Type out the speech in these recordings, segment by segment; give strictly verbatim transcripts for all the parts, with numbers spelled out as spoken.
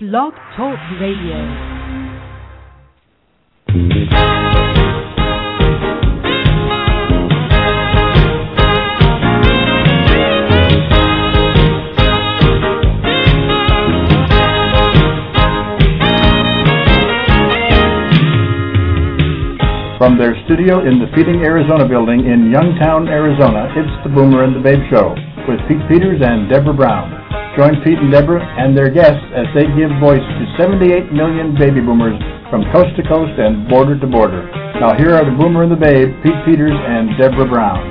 Blog Talk Radio. From their studio in the Feeding Arizona building in Youngtown, Arizona, it's the Boomer and the Babe Show with Pete Peters and Deborah Brown. Join Pete and Deborah and their guests as they give voice to seventy-eight million baby boomers from coast to coast and border to border. Now here are the Boomer and the Babe, Pete Peters and Deborah Brown.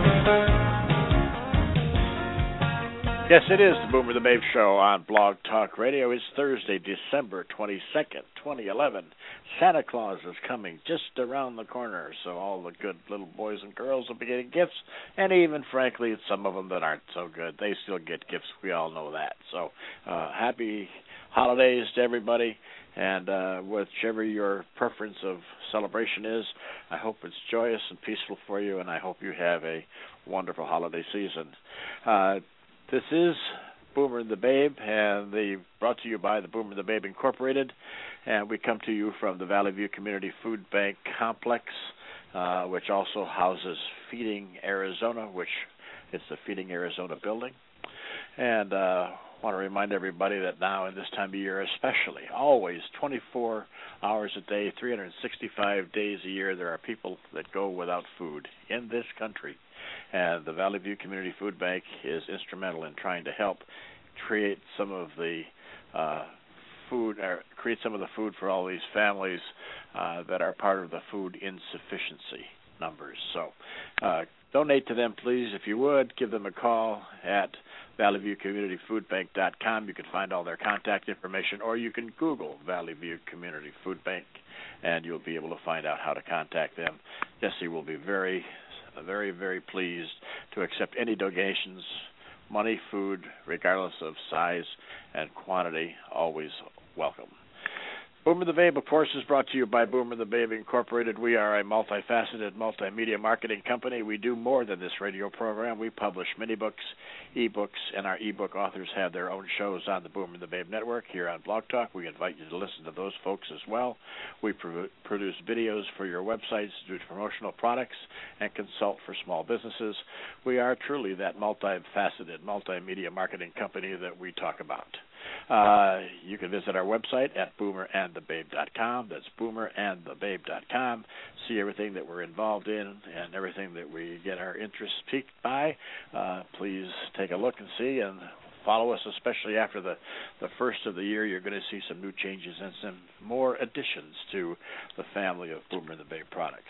Yes, it is the Boomer the Babe Show on Blog Talk Radio. It's Thursday, December twenty-second, twenty eleven. Santa Claus is coming just around the corner, so all the good little boys and girls will be getting gifts, and even, frankly, some of them that aren't so good, they still get gifts. We all know that. So uh, happy holidays to everybody, and uh, whichever your preference of celebration is, I hope it's joyous and peaceful for you, and I hope you have a wonderful holiday season. Uh, This is Boomer and the Babe, and the brought to you by the Boomer and the Babe Incorporated, and we come to you from the Valley View Community Food Bank Complex, uh, which also houses Feeding Arizona, which is the Feeding Arizona building. And I uh, want to remind everybody that now in this time of year especially, always twenty-four hours a day, three hundred sixty-five days a year, there are people that go without food in this country. And the Valley View Community Food Bank is instrumental in trying to help create some of the uh, food, or create some of the food for all these families uh, that are part of the food insufficiency numbers. So uh, donate to them, please, if you would. Give them a call at valley view community food bank dot com. You can find all their contact information, or you can Google Valley View Community Food Bank, and you'll be able to find out how to contact them. Jesse will be very very, very pleased to accept any donations, money, food, regardless of size and quantity, always welcome. Boomer the Babe, of course, is brought to you by Boomer the Babe Incorporated. We are a multifaceted multimedia marketing company. We do more than this radio program. We publish many books, e-books, and our e-book authors have their own shows on the Boomer the Babe Network here on Blog Talk. We invite you to listen to those folks as well. We pro- produce videos for your websites, do promotional products, and consult for small businesses. We are truly that multifaceted multimedia marketing company that we talk about. Uh, you can visit our website at boomer and the babe dot com. That's boomer and the babe dot com. See everything that we're involved in and everything that we get our interest piqued by. Uh, please take a look and see, and follow us, especially after the, the first of the year. You're going to see some new changes and some more additions to the family of Boomer and the Babe products.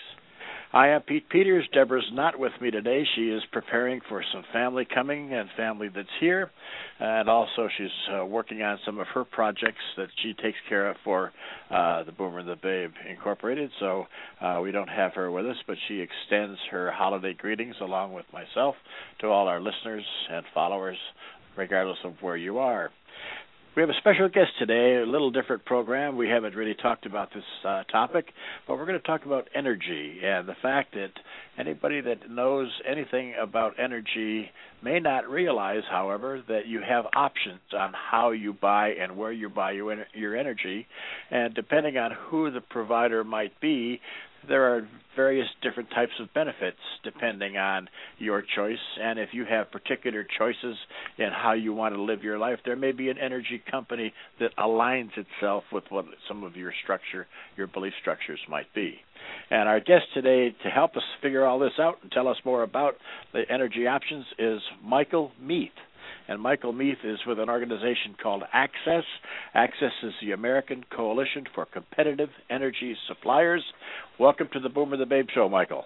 I am Pete Peters. Deborah's not with me today. She is preparing for some family coming and family that's here. And also she's uh, working on some of her projects that she takes care of for uh, the Boomer and the Babe Incorporated. So uh, we don't have her with us, but she extends her holiday greetings along with myself to all our listeners and followers, regardless of where you are. We have a special guest today, a little different program. We haven't really talked about this uh, topic, but we're going to talk about energy and the fact that anybody that knows anything about energy may not realize, however, that you have options on how you buy and where you buy your, your energy. And depending on who the provider might be, there are various different types of benefits depending on your choice. And if you have particular choices in how you want to live your life, there may be an energy company that aligns itself with what some of your structure, your belief structures might be. And our guest today to help us figure all this out and tell us more about the energy options is Michael Meath. And Michael Meath is with an organization called Access. Access is the American Coalition for Competitive Energy Suppliers. Welcome to the Boomer the Babe Show, Michael.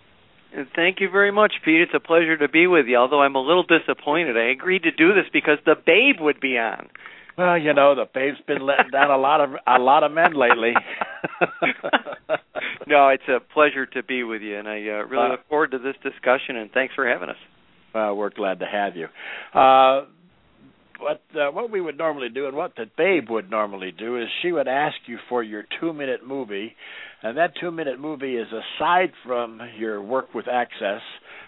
Thank you very much, Pete. It's a pleasure to be with you, although I'm a little disappointed. I agreed to do this because the Babe would be on. Well, you know, the Babe's been letting down a lot of a lot of men lately. No, it's a pleasure to be with you, and I uh, really uh, look forward to this discussion, and thanks for having us. Uh, we're glad to have you. Uh, what uh, what we would normally do, and what the Babe would normally do, is she would ask you for your two-minute movie, and that two-minute movie is aside from your work with Access,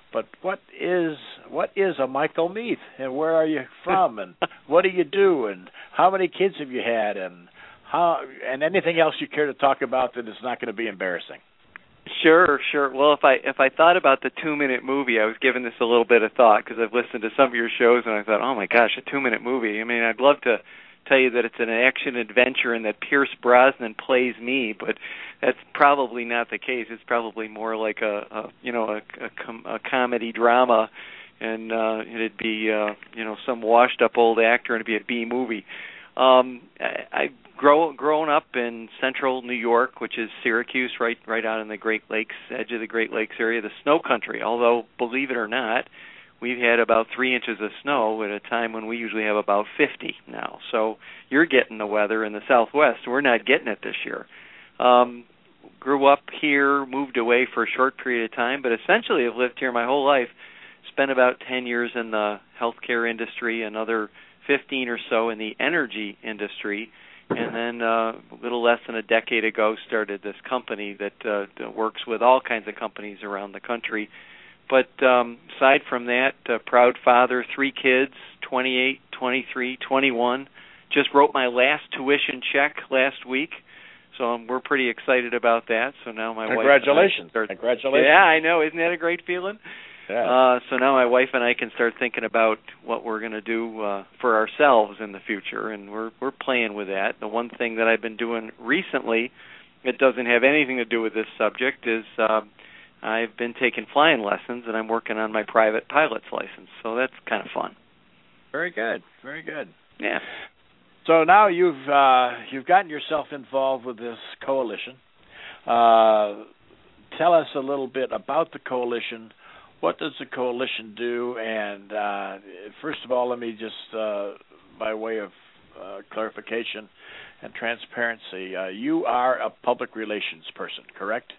but what is what is a Michael Meath, and where are you from, and what do you do, and how many kids have you had, and how, and anything else you care to talk about that is not going to be embarrassing? Sure, sure. Well, if I if I thought about the two-minute movie, I was giving this a little bit of thought because I've listened to some of your shows, and I thought, oh, my gosh, a two-minute movie. I mean, I'd love to tell you that it's an action-adventure and that Pierce Brosnan plays me, but that's probably not the case. It's probably more like a, a you know, a, a, com- a comedy drama, and uh, it'd be, uh, you know, some washed-up old actor, and it'd be a B movie. Um, I, I grow grown up in central New York, which is Syracuse, right right out in the Great Lakes, edge of the Great Lakes area, the snow country. Although, believe it or not, we've had about three inches of snow at a time when we usually have about fifty now. So you're getting the weather in the Southwest. We're not getting it this year. Um, grew up here, moved away for a short period of time, but essentially I've lived here my whole life. Spent about ten years in the healthcare industry, another fifteen or so in the energy industry, and then uh, a little less than a decade ago started this company that uh, works with all kinds of companies around the country. But um, aside from that, uh, proud father, three kids, twenty-eight, twenty-three, twenty-one. Just wrote my last tuition check last week, so um, we're pretty excited about that. So now my Congratulations. wife start, Congratulations. Yeah, I know. Isn't that a great feeling? Yeah. Uh, so now my wife and I can start thinking about what we're going to do uh, for ourselves in the future, and we're we're playing with that. The one thing that I've been doing recently, it doesn't have anything to do with this subject, is uh, I've been taking flying lessons, and I'm working on my private pilot's license. So that's kind of fun. Very good. Very good. Yeah. So now you've uh, you've gotten yourself involved with this coalition. Uh, tell us a little bit about the coalition. What does the coalition do? And uh, first of all, let me just, uh, by way of uh, clarification and transparency, uh, you are a public relations person, correct?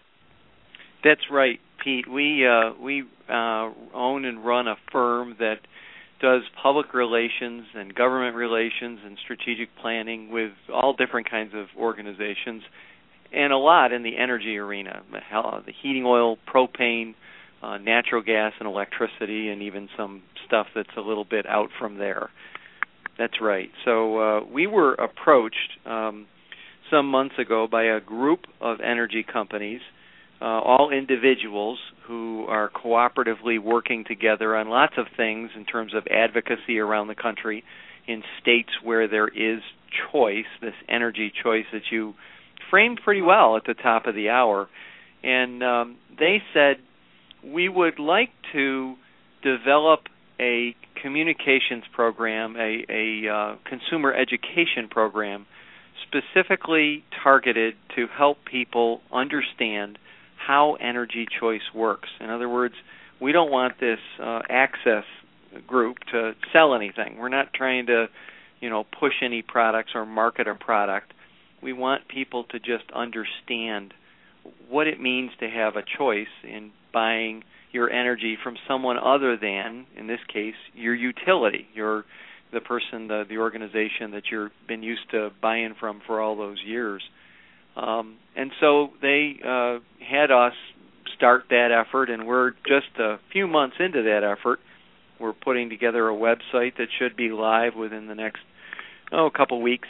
That's right, Pete. We uh, we uh, own and run a firm that does public relations and government relations and strategic planning with all different kinds of organizations, and a lot in the energy arena, the heating oil, propane, Uh, natural gas and electricity, and even some stuff that's a little bit out from there. That's right. So uh, we were approached um, some months ago by a group of energy companies, uh, all individuals who are cooperatively working together on lots of things in terms of advocacy around the country in states where there is choice, this energy choice that you framed pretty well at the top of the hour. And um, they said, we would like to develop a communications program, a, a uh, consumer education program, specifically targeted to help people understand how energy choice works. In other words, we don't want this uh, access group to sell anything. We're not trying to, you know, push any products or market a product. We want people to just understand what it means to have a choice in buying your energy from someone other than, in this case, your utility, your the person, the, the organization that you've been used to buying from for all those years. Um, and so they uh, had us start that effort, and we're just a few months into that effort. We're putting together a website that should be live within the next, oh, a couple weeks.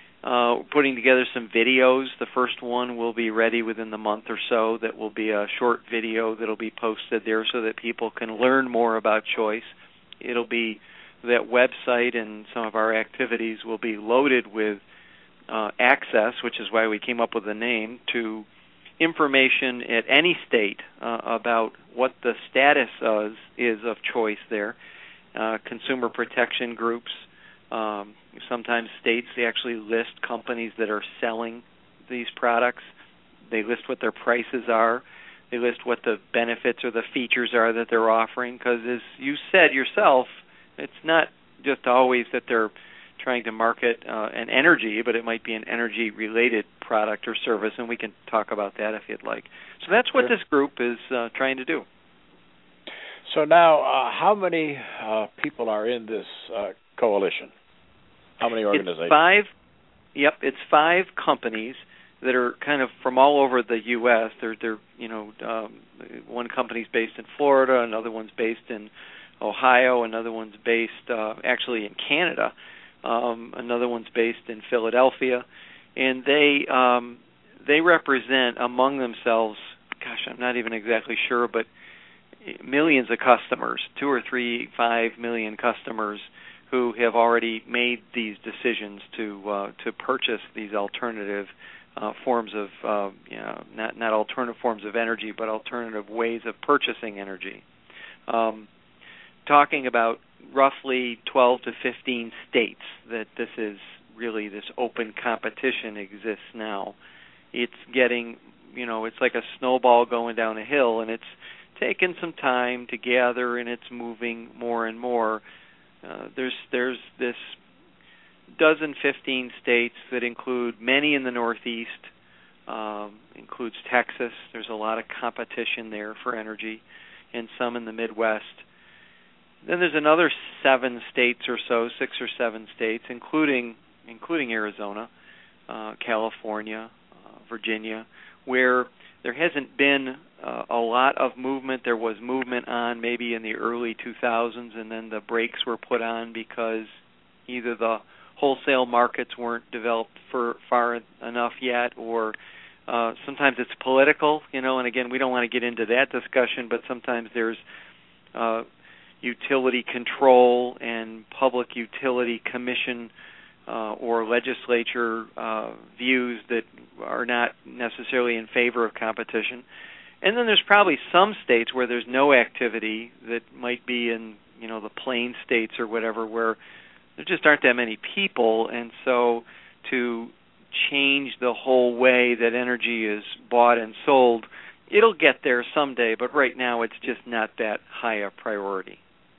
Uh, putting together some videos. The first one will be ready within the month or so. That will be a short video that will be posted there so that people can learn more about choice. It'll be that website, and some of our activities will be loaded with uh, access, which is why we came up with the name, to information at any state uh, about what the status is, is of choice there. Uh, consumer protection groups. Um, sometimes states, they actually list companies that are selling these products. They list what their prices are. They list what the benefits or the features are that they're offering. Because as you said yourself, it's not just always that they're trying to market uh, an energy, but it might be an energy-related product or service, and we can talk about that if you'd like. So that's what Sure. this group is uh, trying to do. So now, uh, how many uh, people are in this uh, coalition? How many organizations? It's five. Yep, it's five companies that are kind of from all over the U S They're, they're you know, um, one company's based in Florida, another one's based in Ohio, another one's based uh, actually in Canada, um, another one's based in Philadelphia, and they um, they represent among themselves, gosh, I'm not even exactly sure, but millions of customers, two or three, five million customers who have already made these decisions to uh, to purchase these alternative uh, forms of, uh, you know, not not alternative forms of energy, but alternative ways of purchasing energy. Um, talking about roughly twelve to fifteen states that this is really, this open competition exists now. It's getting, you know, it's like a snowball going down a hill, and it's taken some time to gather, and it's moving more and more. Uh, there's there's this dozen, fifteen states that include many in the Northeast, um, includes Texas. There's a lot of competition there for energy, and some in the Midwest. Then there's another seven states or so, six or seven states, including including Arizona, uh, California, uh, Virginia, where there hasn't been uh, a lot of movement. There was movement on maybe in the early two thousands, and then the brakes were put on because either the wholesale markets weren't developed for far enough yet, or uh, sometimes it's political, you know, and again, we don't want to get into that discussion, but sometimes there's uh, utility control and public utility commission Uh, or legislature uh, views that are not necessarily in favor of competition. And then there's probably some states where there's no activity that might be in, you know, the plain states or whatever, where there just aren't that many people, and so to change the whole way that energy is bought and sold, it'll get there someday, but right now it's just not that high a priority.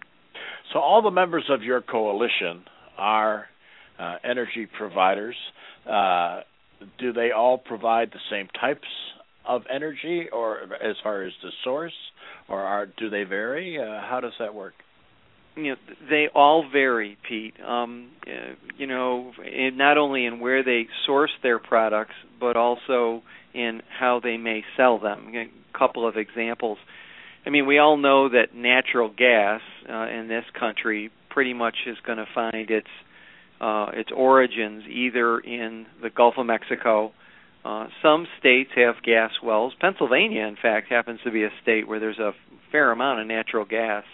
So all the members of your coalition are Uh, energy providers. Uh, do they all provide the same types of energy, or as far as the source, or are, do they vary? Uh, how does that work? You know, they all vary, Pete. Um, uh, you know, in, not only in where they source their products, but also in how they may sell them. A couple of examples. I mean, we all know that natural gas uh, in this country pretty much is going to find its Uh, its origins either in the Gulf of Mexico. Uh, some states have gas wells. Pennsylvania, in fact, happens to be a state where there's a fair amount of natural gas.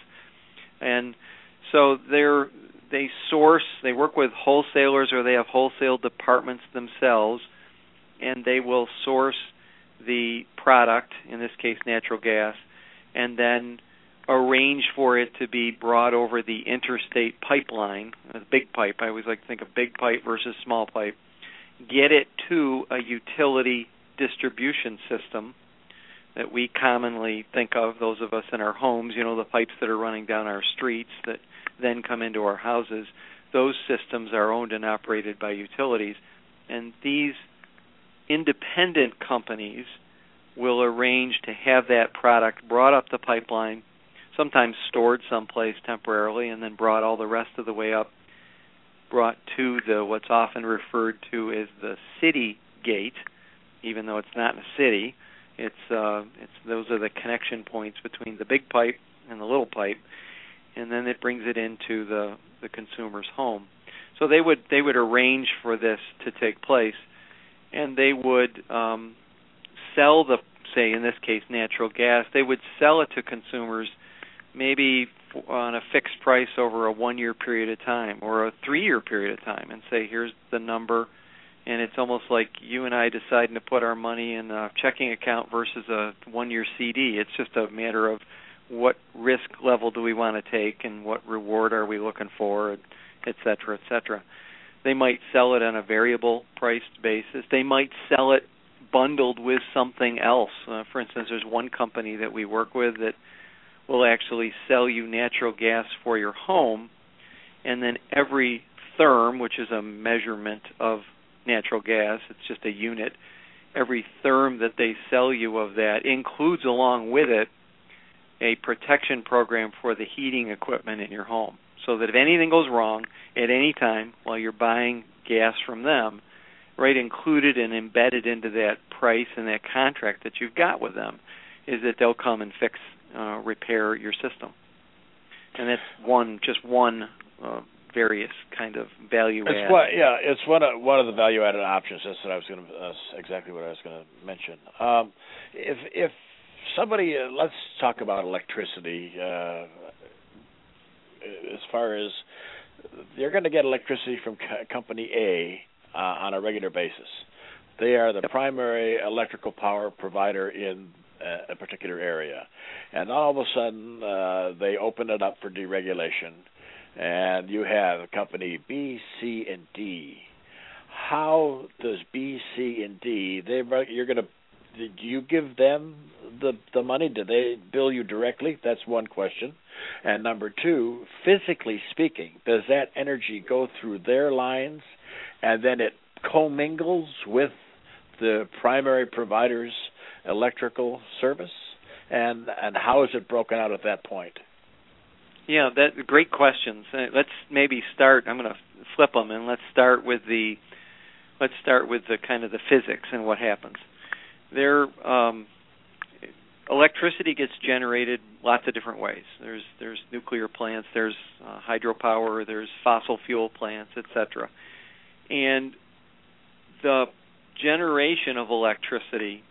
And so they're, they source, they work with wholesalers, or they have wholesale departments themselves, and they will source the product, in this case natural gas, and then arrange for it to be brought over the interstate pipeline, a big pipe. I always like to think of big pipe versus small pipe. Get it to a utility distribution system that we commonly think of, those of us in our homes, you know, the pipes that are running down our streets that then come into our houses. Those systems are owned and operated by utilities. And these independent companies will arrange to have that product brought up the pipeline, sometimes stored someplace temporarily, and then brought all the rest of the way up, brought to the what's often referred to as the city gate, even though it's not in a city. It's uh, it's those are the connection points between the big pipe and the little pipe, and then it brings it into the, the consumer's home. So they would they would arrange for this to take place, and they would um, sell the, say in this case natural gas. They would sell it to consumers maybe on a fixed price over a one-year period of time or a three-year period of time, and say, here's the number, and it's almost like you and I deciding to put our money in a checking account versus a one-year C D. It's just a matter of what risk level do we want to take and what reward are we looking for, et cetera, et cetera. They might sell it on a variable priced basis. They might sell it bundled with something else. Uh, for instance, there's one company that we work with that will actually sell you natural gas for your home, and then every therm, which is a measurement of natural gas, it's just a unit, every therm that they sell you of that includes along with it a protection program for the heating equipment in your home, so that if anything goes wrong at any time while you're buying gas from them, right included and embedded into that price and that contract that you've got with them is that they'll come and fix, uh, repair your system. And that's one, just one uh, various kind of value it's add. What, yeah, it's one of one of the value added options. That's what I was going to. That's exactly what I was going to mention. Um, if if somebody, uh, let's talk about electricity. Uh, as far as you're going to get electricity from co- company A uh, on a regular basis, they are the primary electrical power provider in a particular area, and all of a sudden uh, they open it up for deregulation, and you have company B, C, and D. How does B, C, and D? They you're going to do you give them the the money? Do they bill you directly? That's one question. And number two, physically speaking, does that energy go through their lines, and then it commingles with the primary provider's electrical service, and and how is it broken out at that point? Yeah, that great questions. Uh, let's maybe start. I'm going to flip them, and let's start with the let's start with the kind of the physics and what happens. There, um, electricity gets generated lots of different ways. There's there's nuclear plants, there's uh, hydropower, there's fossil fuel plants, et cetera. And the generation of electricity,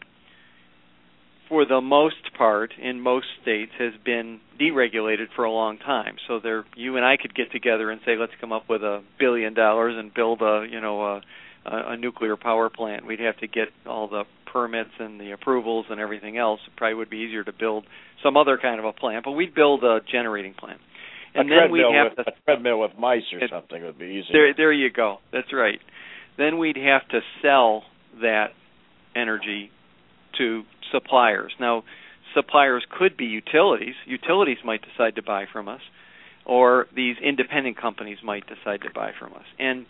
for the most part, in most states, has been deregulated for a long time. So there, you and I could get together and say, let's come up with a billion dollars and build a, you know, a, a nuclear power plant. We'd have to get all the permits and the approvals and everything else. It probably would be easier to build some other kind of a plant, but we'd build a generating plant. And a then we'd have with, to, a treadmill with mice or it, something would be easier. There, there you go. That's right. Then we'd have to sell that energy to suppliers. Now, suppliers could be utilities. Utilities might decide to buy from us, or these independent companies might decide to buy from us. And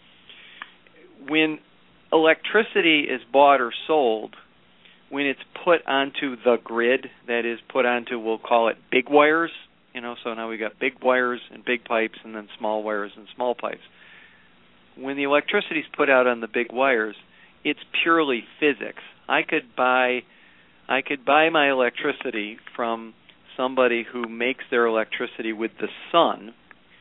when electricity is bought or sold, when it's put onto the grid, that is put onto, we'll call it big wires, you know, so now we've got big wires and big pipes and then small wires and small pipes. When the electricity is put out on the big wires, it's purely physics. I could buy I could buy my electricity from somebody who makes their electricity with the sun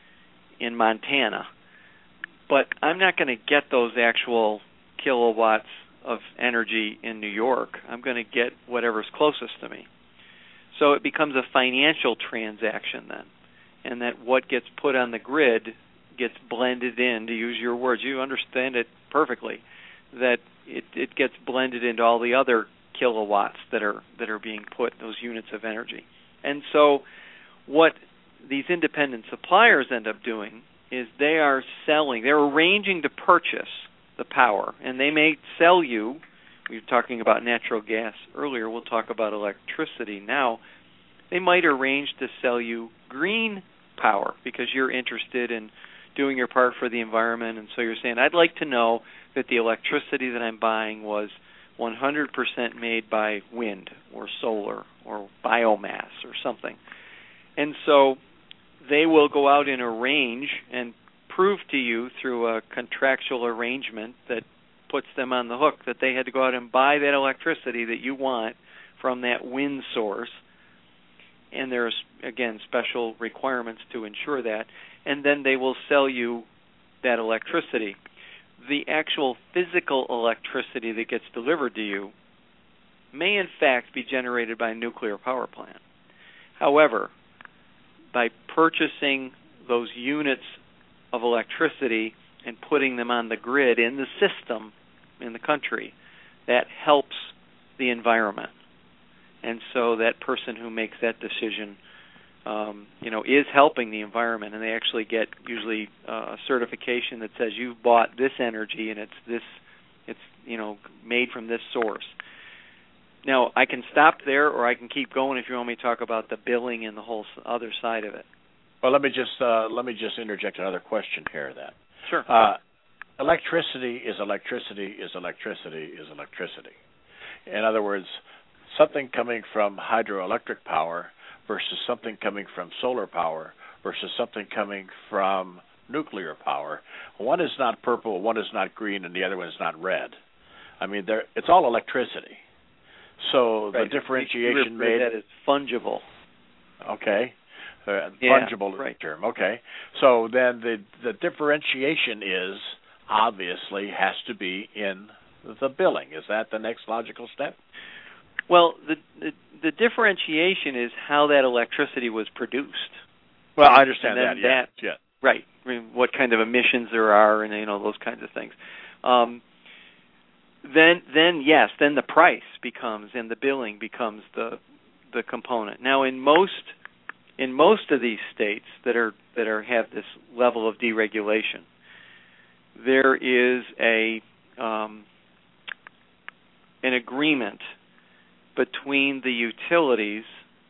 in Montana, but I'm not going to get those actual kilowatts of energy in New York. I'm going to get whatever's closest to me. So it becomes a financial transaction then, and that what gets put on the grid gets blended in, to use your words. You understand it perfectly, that it, it gets blended into all the other kilowatts that are that are being put, those units of energy. And so what these independent suppliers end up doing is they are selling, they're arranging to purchase the power, and they may sell you, we were talking about natural gas earlier, we'll talk about electricity now, they might arrange to sell you green power because you're interested in doing your part for the environment, and so you're saying, I'd like to know that the electricity that I'm buying was one hundred percent made by wind or solar or biomass or something. And so they will go out and arrange and prove to you through a contractual arrangement that puts them on the hook that they had to go out and buy that electricity that you want from that wind source. And there's, again, special requirements to ensure that. And then they will sell you that electricity. The actual physical electricity that gets delivered to you may in fact be generated by a nuclear power plant. However, by purchasing those units of electricity and putting them on the grid in the system in the country, that helps the environment. And so that person who makes that decision Um, you know, is helping the environment, and they actually get usually uh, a certification that says you've bought this energy and it's this, it's you know, made from this source. Now, I can stop there, or I can keep going if you want me to talk about the billing and the whole other side of it. Well, let me just uh, let me just interject another question here. Then, sure. Uh, electricity is electricity is electricity is electricity. In other words, something coming from hydroelectric power versus something coming from solar power versus something coming from nuclear power. One is not purple, one is not green, and the other one is not red. I mean, there it's all electricity. So right. the differentiation made that is fungible. Okay. Uh, yeah, fungible is right. the term. Okay. So then the the differentiation is obviously has to be in the billing. Is that the next logical step? Well, the, the the differentiation is how that electricity was produced. Well, I understand that. Yeah. that yeah. Right. I mean, what kind of emissions there are, and you know those kinds of things. Um, then, then yes, then the price becomes, and the billing becomes the the component. Now, in most in most of these states that are that are have this level of deregulation, there is a um, an agreement between the utilities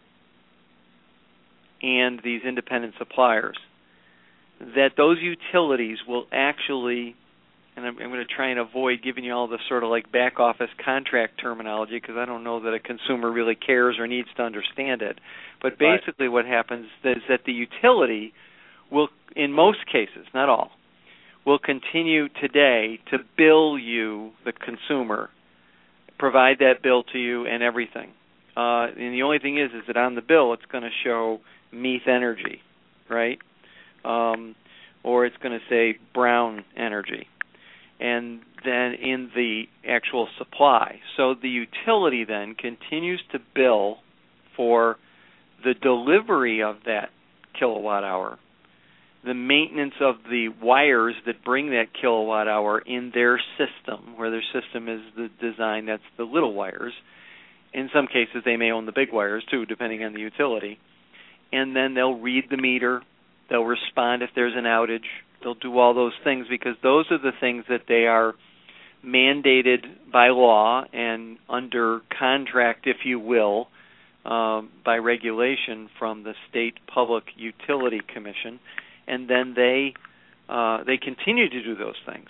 and these independent suppliers that those utilities will actually, and I'm, I'm going to try and avoid giving you all the sort of like back office contract terminology because I don't know that a consumer really cares or needs to understand it. But basically what happens is that the utility will, in most cases, not all, will continue today to bill you, the consumer, provide that bill to you and everything. Uh, and the only thing is, is that on the bill it's going to show Meath Energy, right? Um, or it's going to say Brown Energy. And then in the actual supply. So the utility then continues to bill for the delivery of that kilowatt hour, the maintenance of the wires that bring that kilowatt hour in their system, where their system is the design that's the little wires. In some cases, they may own the big wires, too, depending on the utility. And then they'll read the meter. They'll respond if there's an outage. They'll do all those things because those are the things that they are mandated by law and under contract, if you will, um, by regulation from the State Public Utility Commission. And then they uh, they continue to do those things.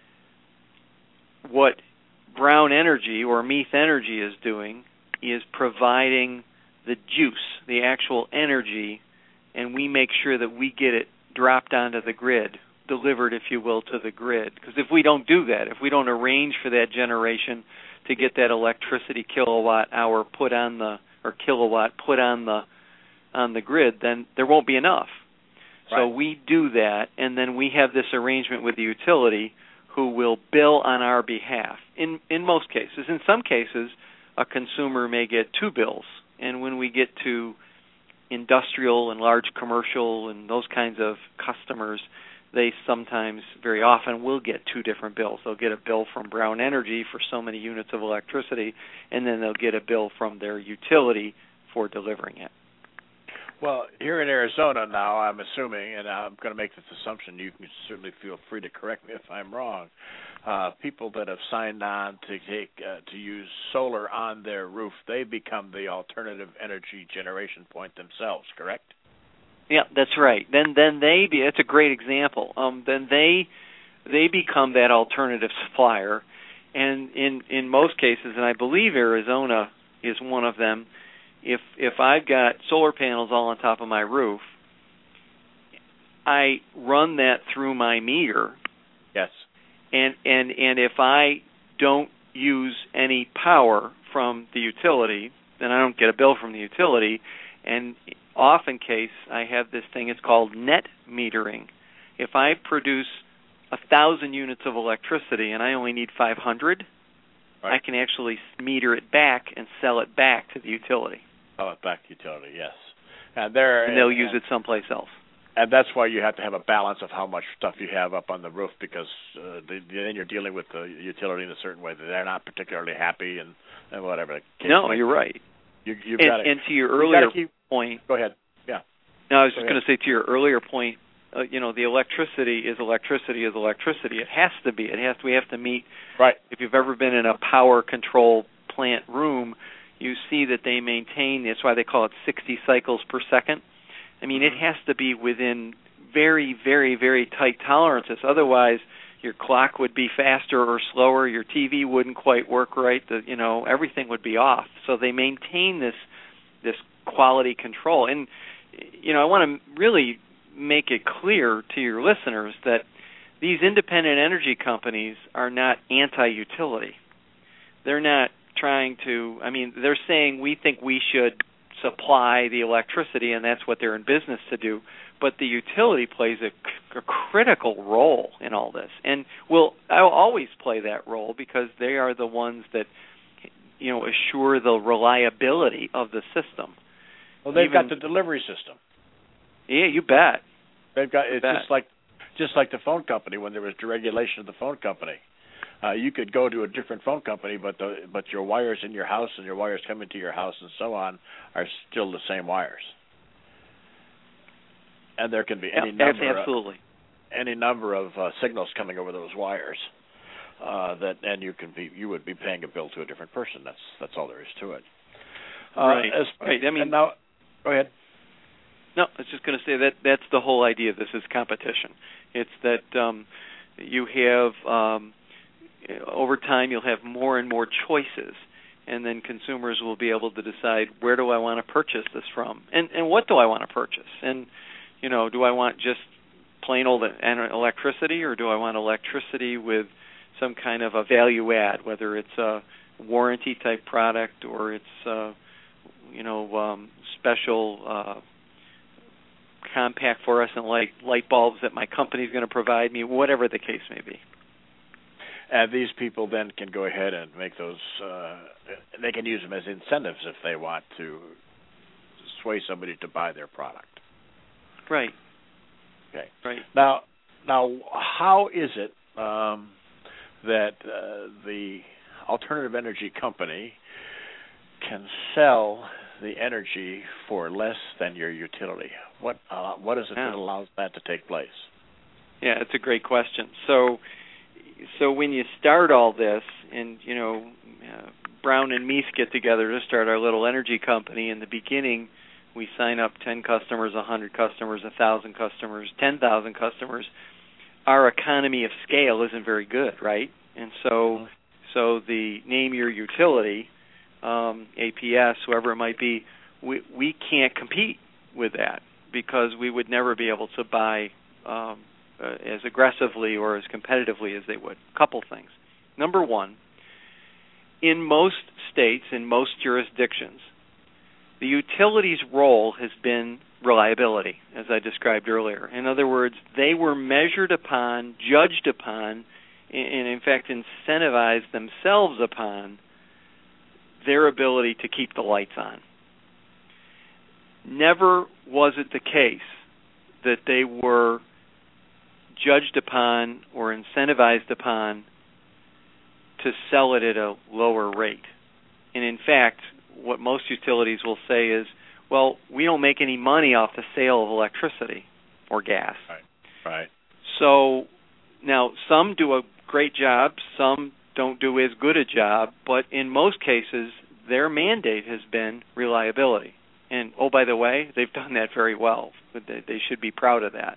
What Brown Energy or Meath Energy is doing is providing the juice, the actual energy, and we make sure that we get it dropped onto the grid, delivered, if you will, to the grid. Because if we don't do that, if we don't arrange for that generation to get that electricity kilowatt hour put on the, or kilowatt put on the on the grid, then there won't be enough. Right. So we do that, and then we have this arrangement with the utility who will bill on our behalf. In in most cases, in some cases, a consumer may get two bills, and when we get to industrial and large commercial and those kinds of customers, they sometimes, very often, will get two different bills. They'll get a bill from Brown Energy for so many units of electricity, and then they'll get a bill from their utility for delivering it. Well, here in Arizona now, I'm assuming, and I'm going to make this assumption, you can certainly feel free to correct me if I'm wrong, uh, people that have signed on to take uh, to use solar on their roof, they become the alternative energy generation point themselves, correct? Yeah, that's right. Then then they be it's a great example. Um, then they they become that alternative supplier, and in in most cases, and I believe Arizona is one of them. If if I've got solar panels all on top of my roof, I run that through my meter. Yes. And and and if I don't use any power from the utility, then I don't get a bill from the utility. And often case, I have this thing, it's called net metering. If I produce a thousand units of electricity and I only need five hundred, right, I can actually meter it back and sell it back to the utility. Sell it back to utility, yes. And, there, and they'll and, use it someplace else. And that's why you have to have a balance of how much stuff you have up on the roof, because uh, the, then you're dealing with the utility in a certain way that they're not particularly happy and, and whatever. No, you're right. You, you've and, got to, and to your earlier keep, point. Go ahead. Yeah. No, I was go just going to say to your earlier point. Uh, you know, the electricity is electricity is electricity. It has to be. It has. To, we have to meet. Right. If you've ever been in a power control plant room, you see that they maintain. That's why they call it sixty cycles per second. I mean, mm-hmm. it has to be within very, very, very tight tolerances. Otherwise, your clock would be faster or slower. Your T V wouldn't quite work right. The, you know, everything would be off. So they maintain this this quality control. And you know, I want to really make it clear to your listeners that these independent energy companies are not anti-utility. they're not trying to, I mean, they're saying we think we should supply the electricity, and that's what they're in business to do. But the utility plays a, a critical role in all this, and will I'll always play that role because they are the ones that, you know, assure the reliability of the system. Well, they've Even, got the delivery system. Yeah, you bet. They've got you it's bet. just like just like the phone company when there was deregulation of the phone company. Uh, you could go to a different phone company, but the but your wires in your house and your wires coming to your house and so on are still the same wires. And there can be any yeah, number absolutely. of, any number of uh, signals coming over those wires uh, that, and you can be you would be paying a bill to a different person. That's that's all there is to it. Uh, right. As, right. I mean, now, go ahead. No, I was just going to say that that's the whole idea of this is competition. It's that um, you have um, over time you'll have more and more choices, and then consumers will be able to decide where do I want to purchase this from, and and what do I want to purchase, and you know, do I want just plain old electricity, or do I want electricity with some kind of a value add, whether it's a warranty type product or it's uh, you know um, special uh, compact fluorescent light light bulbs that my company is going to provide me, whatever the case may be. And these people then can go ahead and make those. Uh, they can use them as incentives if they want to sway somebody to buy their product. Right. Okay. Right. Now, now, how is it um, that uh, the alternative energy company can sell the energy for less than your utility? What uh, what is it yeah. that allows that to take place? Yeah, it's a great question. So, so when you start all this, and you know, uh, Brown and Meese get together to start our little energy company. In the beginning, we sign up ten customers, a hundred customers, a thousand customers, ten thousand customers. Our economy of scale isn't very good, right? And so, mm-hmm. so the name your utility, um, A P S, whoever it might be, we we can't compete with that because we would never be able to buy um, uh, as aggressively or as competitively as they would. Couple things. Number one, in most states, in most jurisdictions, the utility's role has been reliability, as I described earlier. In other words, they were measured upon, judged upon, and in fact incentivized themselves upon their ability to keep the lights on. Never was it the case that they were judged upon or incentivized upon to sell it at a lower rate. And in fact, what most utilities will say is, well, we don't make any money off the sale of electricity or gas. Right. Right. So now some do a great job, some don't do as good a job, but in most cases, their mandate has been reliability. And, oh, by the way, they've done that very well. They, they should be proud of that.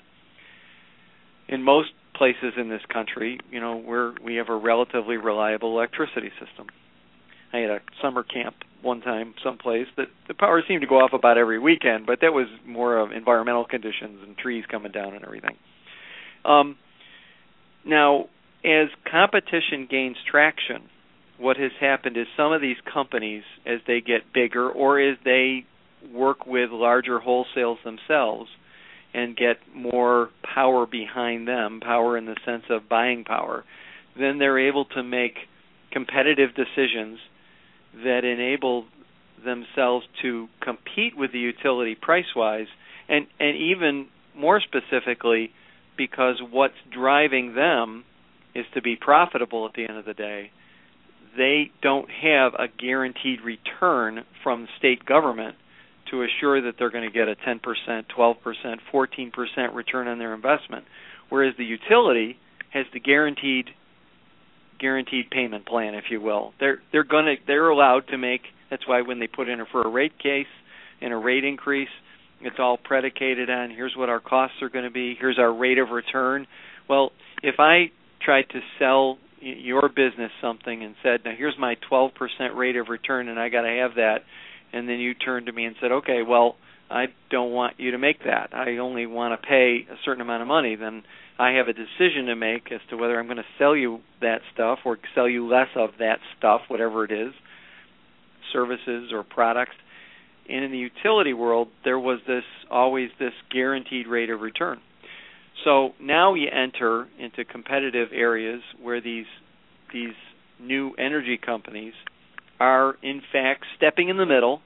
In most places in this country, you know, we're, we have a relatively reliable electricity system. I had a summer camp one time someplace that the power seemed to go off about every weekend, but that was more of environmental conditions and trees coming down and everything. Um, now, as competition gains traction, what has happened is some of these companies, as they get bigger or as they work with larger wholesales themselves and get more power behind them, power in the sense of buying power, then they're able to make competitive decisions that enable themselves to compete with the utility price-wise, and, and even more specifically, because what's driving them is to be profitable at the end of the day. They don't have a guaranteed return from the state government to assure that they're going to get a ten percent, twelve percent, fourteen percent return on their investment, whereas the utility has the guaranteed guaranteed payment plan, if you will. They're they're going to they're allowed to make. That's why when they put in for a rate case and a rate increase, it's all predicated on here's what our costs are going to be, here's our rate of return. Well, if I tried to sell your business something and said, now here's my twelve percent rate of return and I got to have that, and then you turned to me and said, okay, well, I don't want you to make that. I only want to pay a certain amount of money. Then I have a decision to make as to whether I'm going to sell you that stuff or sell you less of that stuff, whatever it is, services or products. And in the utility world, there was this always this guaranteed rate of return. So now you enter into competitive areas where these these new energy companies are, in fact, stepping in the middle,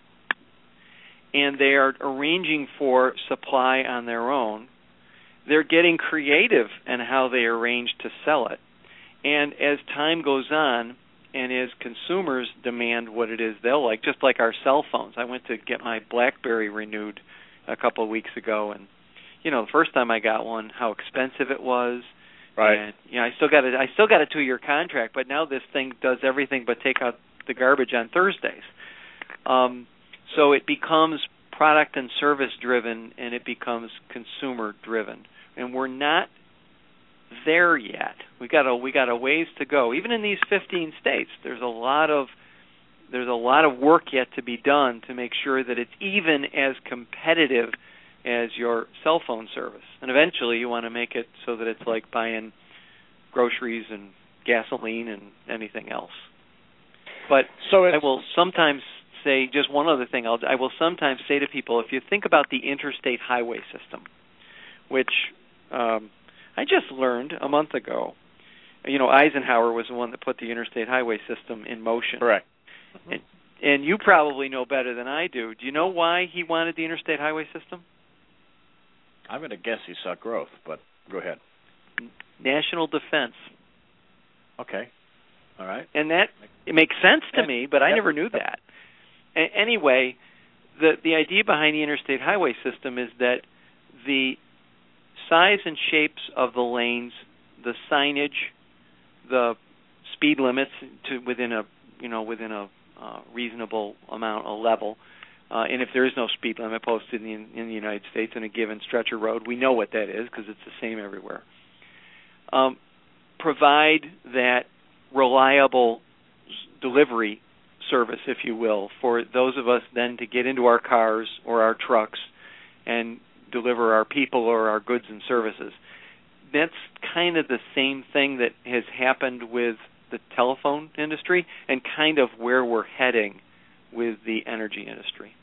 and they are arranging for supply on their own. They're getting creative in how they arrange to sell it. And as time goes on, and as consumers demand what it is they'll like, just like our cell phones. I went to get my BlackBerry renewed a couple of weeks ago, and you know, the first time I got one, how expensive it was. Right. And you know, I still got a I still got a two-year contract, but now this thing does everything but take out the garbage on Thursdays. Um, so it becomes product and service driven, and it becomes consumer driven, and we're not there yet. We got a we got a ways to go. Even in these fifteen states, there's a lot of there's a lot of work yet to be done to make sure that it's even as competitive as your cell phone service. And eventually you want to make it so that it's like buying groceries and gasoline and anything else. But so I will sometimes say, just one other thing, I'll, I will sometimes say to people, if you think about the interstate highway system, which um, I just learned a month ago, you know, Eisenhower was the one that put the interstate highway system in motion. Correct. And, and you probably know better than I do. Do you know why he wanted the interstate highway system? I'm going to guess he saw growth, but go ahead. National defense. Okay. All right. And that it makes sense to yeah. me, but I yep. never knew that. A- anyway, the the idea behind the interstate highway system is that the size and shapes of the lanes, the signage, the speed limits to within a you know within a uh, reasonable amount, a level. Uh, and if there is no speed limit posted in the, in the United States in a given stretch of road, we know what that is because it's the same everywhere. Um, provide that reliable delivery service, if you will, for those of us then to get into our cars or our trucks and deliver our people or our goods and services. That's kind of the same thing that has happened with the telephone industry and kind of where we're heading with the energy industry.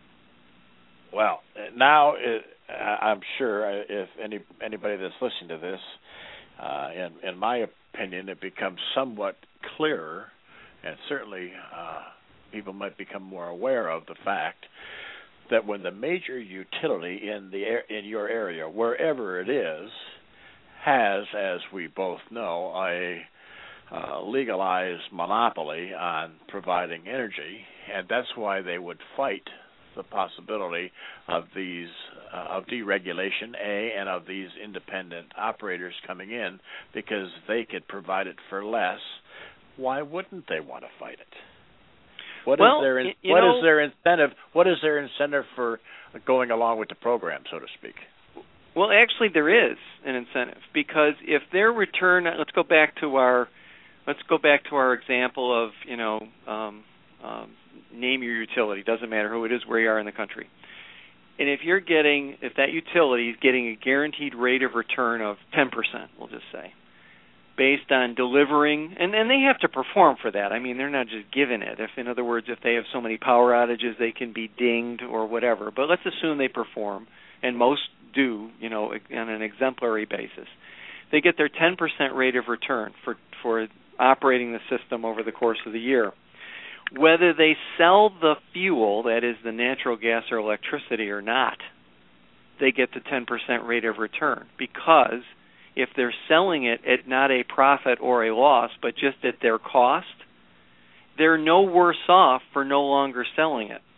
Well, now it, I'm sure if any anybody that's listening to this, uh, in, in my opinion, it becomes somewhat clearer, and certainly uh, people might become more aware of the fact that when the major utility in the in your area, wherever it is, has, as we both know, a uh, legalized monopoly on providing energy, and that's why they would fight the possibility of these uh, of deregulation, A, and of these independent operators coming in because they could provide it for less. Why wouldn't they want to fight it? What well, is their in, you what know, is their incentive? What is their incentive for going along with the program, so to speak? Well, actually, there is an incentive because if their return, let's go back to our let's go back to our example of you know. Um, um, name your utility, doesn't matter who it is, where you are in the country. And if you're getting, if that utility is getting a guaranteed rate of return of ten percent, we'll just say, based on delivering, and, and they have to perform for that. I mean, they're not just given it. If, in other words, if they have so many power outages, they can be dinged or whatever. But let's assume they perform, and most do, you know, on an exemplary basis. They get their ten percent rate of return for, for operating the system over the course of the year. Whether they sell the fuel, that is the natural gas or electricity, or not, they get the ten percent rate of return. Because if they're selling it at not a profit or a loss, but just at their cost, they're no worse off for no longer selling it.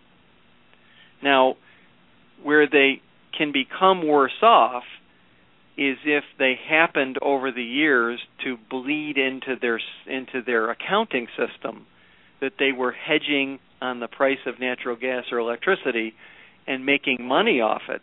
Now, where they can become worse off is if they happened over the years to bleed into their into their accounting system that they were hedging on the price of natural gas or electricity and making money off it,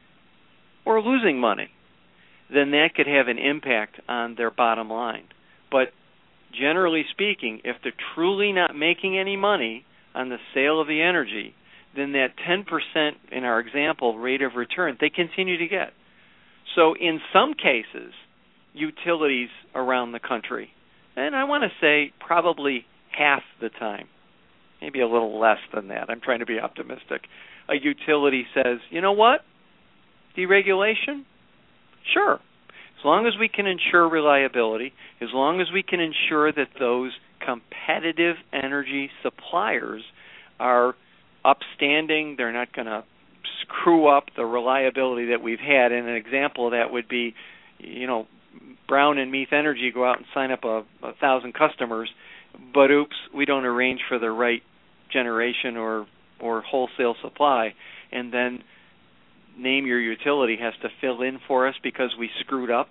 or losing money, then that could have an impact on their bottom line. But generally speaking, if they're truly not making any money on the sale of the energy, then that ten percent, in our example, rate of return, they continue to get. So in some cases, utilities around the country, and I want to say probably half the time, maybe a little less than that, I'm trying to be optimistic, a utility says, you know what, deregulation? Sure. As long as we can ensure reliability, as long as we can ensure that those competitive energy suppliers are upstanding, they're not going to screw up the reliability that we've had. And an example of that would be, you know, Brown and Meath Energy go out and sign up a, a thousand customers, but oops, we don't arrange for the right generation or, or wholesale supply, and then name your utility has to fill in for us because we screwed up.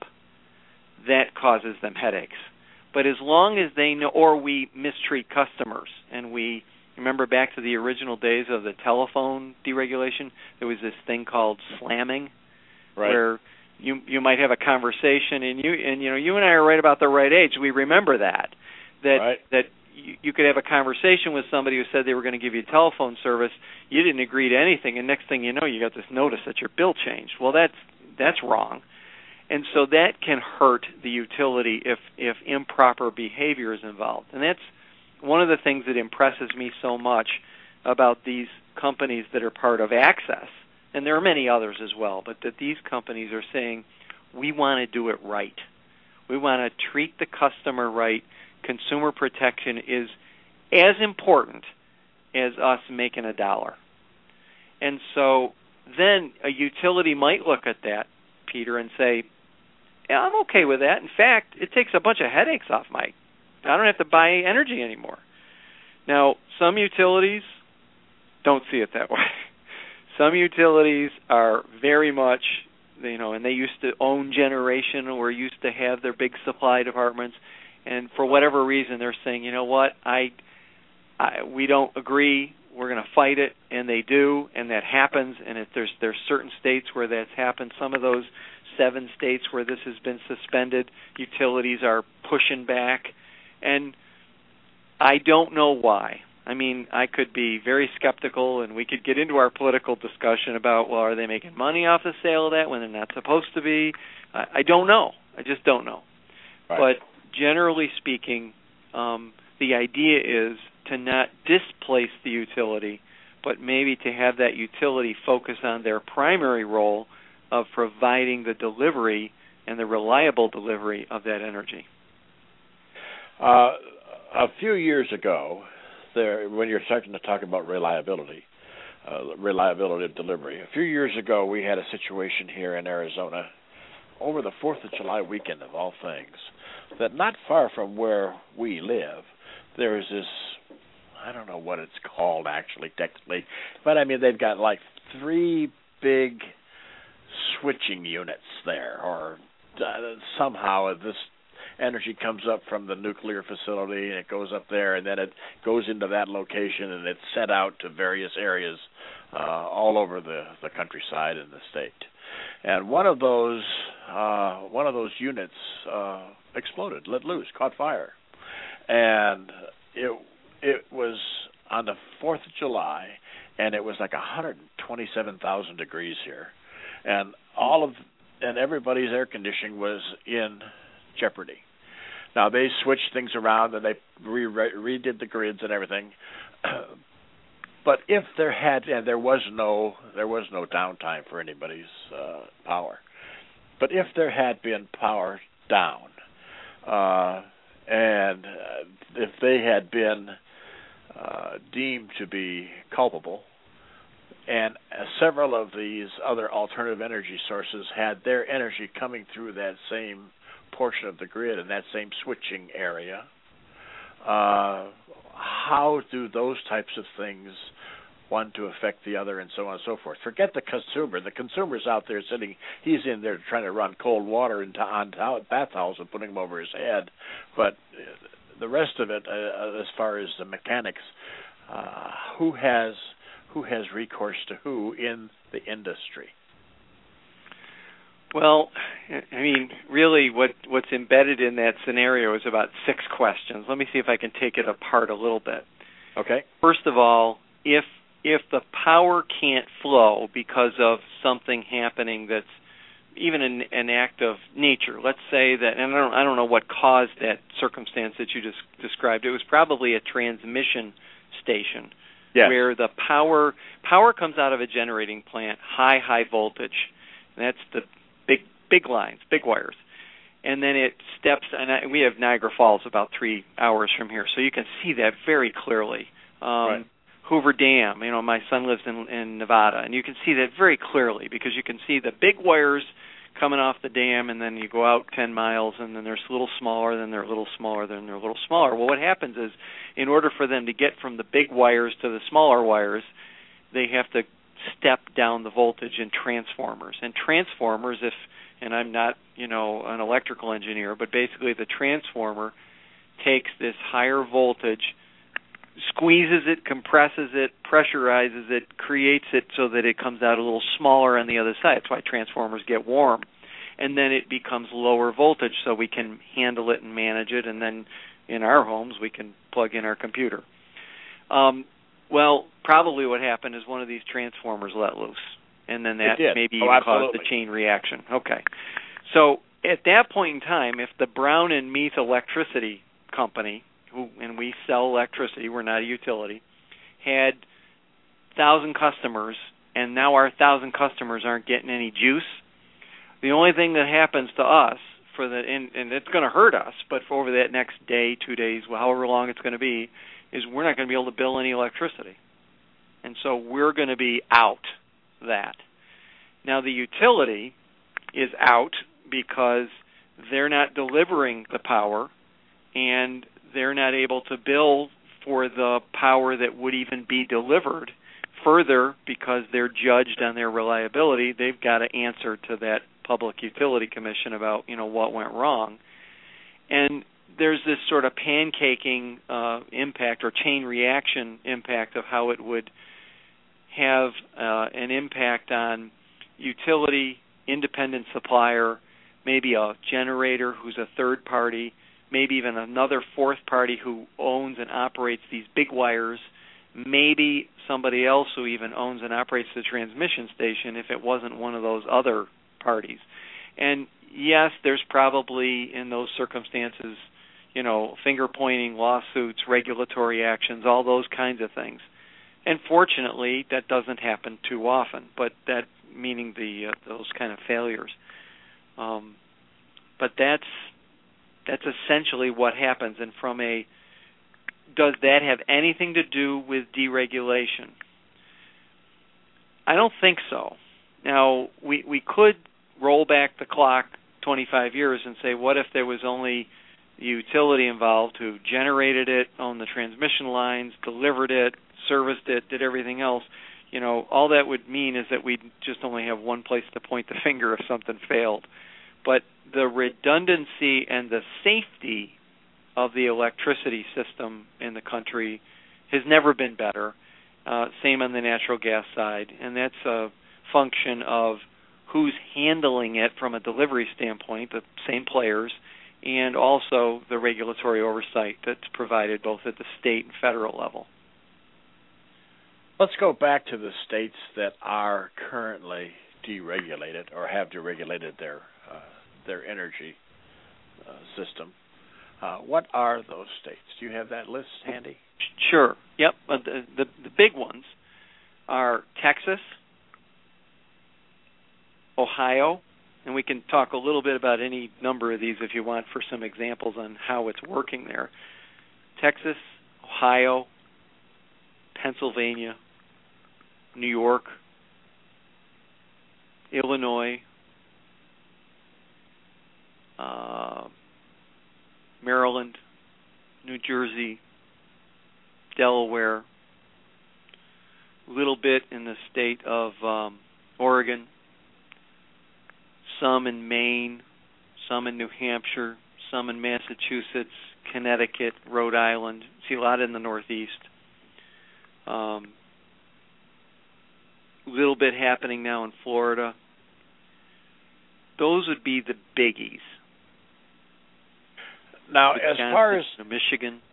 That causes them headaches. But as long as they know, or we mistreat customers, and we remember back to the original days of the telephone deregulation, there was this thing called slamming, right, where you you might have a conversation, and you and you know you and I are right about the right age. We remember that that right. that you, you could have a conversation with somebody who said they were going to give you telephone service. You didn't agree to anything, and next thing you know, you got this notice that your bill changed. Well, that's that's wrong. And so that can hurt the utility if, if improper behavior is involved. And that's one of the things that impresses me so much about these companies that are part of Access, and there are many others as well, but that these companies are saying, we want to do it right. We want to treat the customer right. Consumer protection is as important as us making a dollar. And so then a utility might look at that, Peter, and say, yeah, I'm okay with that. In fact, it takes a bunch of headaches off my, I don't have to buy energy anymore. Now, some utilities don't see it that way. Some utilities are very much, you know, and they used to own generation or used to have their big supply departments, and for whatever reason, they're saying, you know what, I, I we don't agree, we're going to fight it, and they do, and that happens, and if there's there's certain states where that's happened. Some of those seven states where this has been suspended, utilities are pushing back, and I don't know why. I mean, I could be very skeptical, and we could get into our political discussion about, well, are they making money off the sale of that when they're not supposed to be? I, I don't know. I just don't know. Right. But generally speaking, um, the idea is to not displace the utility, but maybe to have that utility focus on their primary role of providing the delivery and the reliable delivery of that energy. Uh, a few years ago, there, when you're starting to talk about reliability, uh, reliability of delivery, a few years ago we had a situation here in Arizona over the fourth of July weekend of all things, that not far from where we live, there is this, I don't know what it's called actually technically, but I mean they've got like three big switching units there, or uh, somehow this energy comes up from the nuclear facility and it goes up there, and then it goes into that location and it's sent out to various areas uh, all over the, the countryside in the state. And one of those uh, one of those units uh, exploded, let loose, caught fire, and it it was on the fourth of July, and it was like one hundred twenty-seven thousand degrees here. And all of and everybody's air conditioning was in jeopardy. Now they switched things around and they re- re- redid the grids and everything. But if there had and there was no there was no downtime for anybody's uh, power. But if there had been power down, uh, and uh, if they had been uh, deemed to be culpable, and uh, several of these other alternative energy sources had their energy coming through that same portion of the grid and that same switching area, uh, how do those types of things one to affect the other, and so on and so forth? Forget the consumer. The consumer's out there sitting, he's in there trying to run cold water into on bath towels and putting them over his head. But the rest of it, uh, as far as the mechanics, uh, who has who has recourse to who in the industry? Well, I mean, really what, what's embedded in that scenario is about six questions. Let me see if I can take it apart a little bit. Okay. First of all, if if the power can't flow because of something happening that's even an, an act of nature. Let's say that, and I don't, I don't know what caused that circumstance that you just described. It was probably a transmission station yes. where the power power comes out of a generating plant, high, high voltage. And that's the big, big lines, big wires. And then it steps, and I, we have Niagara Falls about three hours from here, so you can see that very clearly. Um, right. Hoover Dam, you know, my son lives in, in Nevada, and you can see that very clearly because you can see the big wires coming off the dam, and then you go out ten miles, and then they're a little smaller, then they're a little smaller, then they're a little smaller. Well, what happens is, in order for them to get from the big wires to the smaller wires, they have to step down the voltage in transformers. And transformers, if and I'm not, you know, an electrical engineer, but basically the transformer takes this higher voltage, squeezes it, compresses it, pressurizes it, creates it so that it comes out a little smaller on the other side. That's why transformers get warm. And then it becomes lower voltage so we can handle it and manage it, and then in our homes we can plug in our computer. Um, well, probably what happened is one of these transformers let loose. And then that maybe oh, even caused a chain reaction. Okay. So at that point in time, if the Brown and Meath Electricity Company, who and we sell electricity, we're not a utility, had one thousand customers, and now our one thousand customers aren't getting any juice, the only thing that happens to us, for the and, and it's going to hurt us, but for over that next day, two days, however long it's going to be, is we're not going to be able to bill any electricity. And so we're going to be out that. Now the utility is out because they're not delivering the power, and they're not able to bill for the power that would even be delivered. Further, because they're judged on their reliability, they've got to answer to that Public Utility Commission about, you know, what went wrong. And there's this sort of pancaking uh, impact or chain reaction impact of how it would have uh, an impact on utility, independent supplier, maybe a generator who's a third party, maybe even another fourth party who owns and operates these big wires, maybe somebody else who even owns and operates the transmission station if it wasn't one of those other parties. And yes, there's probably in those circumstances, you know, finger-pointing, lawsuits, regulatory actions, all those kinds of things. And fortunately, that doesn't happen too often, but that meaning the uh, those kind of failures. Um, but that's that's essentially what happens. And from a, does that have anything to do with deregulation? I don't think so. Now, we we could roll back the clock twenty-five years and say, what if there was only the utility involved who generated it, owned the transmission lines, delivered it, serviced it, did everything else? You know, all that would mean is that we'd just only have one place to point the finger if something failed. But the redundancy and the safety of the electricity system in the country has never been better. Uh, same on the natural gas side. And that's a function of who's handling it from a delivery standpoint, the same players, and also the regulatory oversight that's provided both at the state and federal level. Let's go back to the states that are currently deregulated or have deregulated their uh, their energy uh, system. Uh, what are those states? Do you have that list handy? Sure. Yep. Uh, the, the the big ones are Texas, Ohio, and we can talk a little bit about any number of these if you want for some examples on how it's working there. Texas, Ohio, Pennsylvania, New York, Illinois, uh, Maryland, New Jersey, Delaware, a little bit in the state of um, Oregon, some in Maine, some in New Hampshire, some in Massachusetts, Connecticut, Rhode Island. See a lot in the Northeast. Um, a little bit happening now in Florida. Those would be the biggies. Now, Wisconsin, as far as Michigan,